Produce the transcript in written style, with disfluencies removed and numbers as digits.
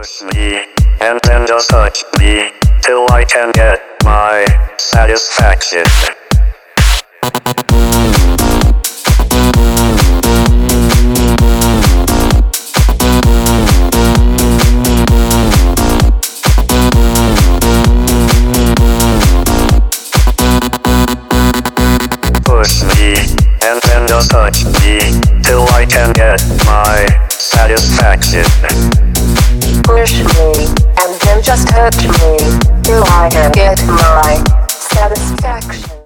Push me, and then just touch me, till I can get my satisfaction. Push me, and then just touch me, till I can get my satisfaction. Push me, and then just touch me, till I can get my satisfaction.